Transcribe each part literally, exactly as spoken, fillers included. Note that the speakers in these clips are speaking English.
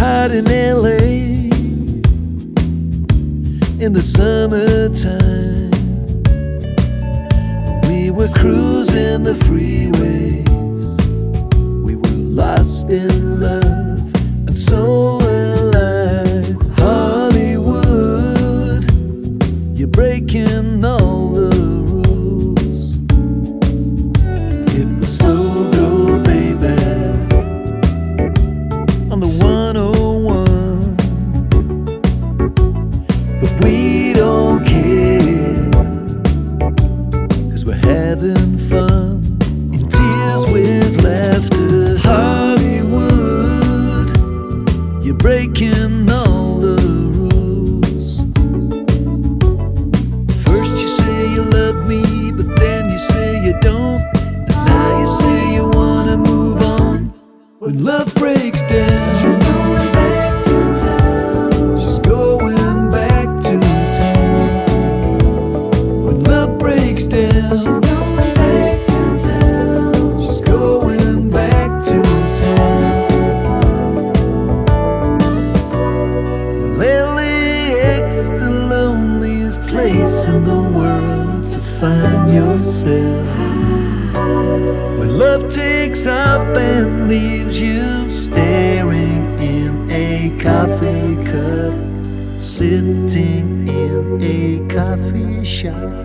hot in L A in the summertime. We were cruising the freeways. We were lost in love and so alive. Hollywood, you're breaking all the rules. It was slow go, baby, on the one oh one. But we don't care, 'cause we're having fun in tears with laughter. Hollywood, you're breaking all the rules. First you say you love me, but then you say you don't, and now you say you wanna move on. When love breaks down, She's going back to town. she's going back to town. When love breaks down, She's going back to town. she's going back to town. Well, L A X is the loneliest place in the world to find yourself. When love takes off and leaves you staring in a coffee cup, sitting in a coffee shop.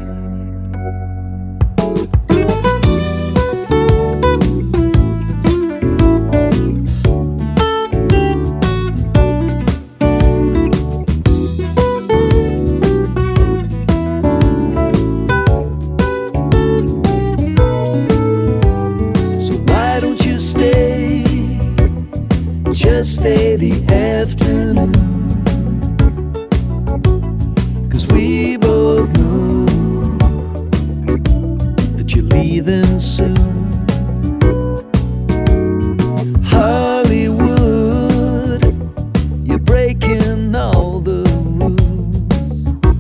Just stay the afternoon, 'cause we both know that you're leaving soon. Hollywood, you're breaking all the rules.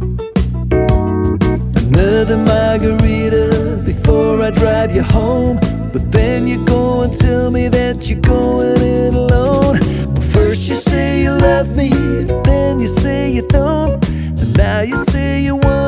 Another margarita before I drive you home, but then you go and tell me that you're going it alone. First you say you love me, then you say you don't, and now you say you want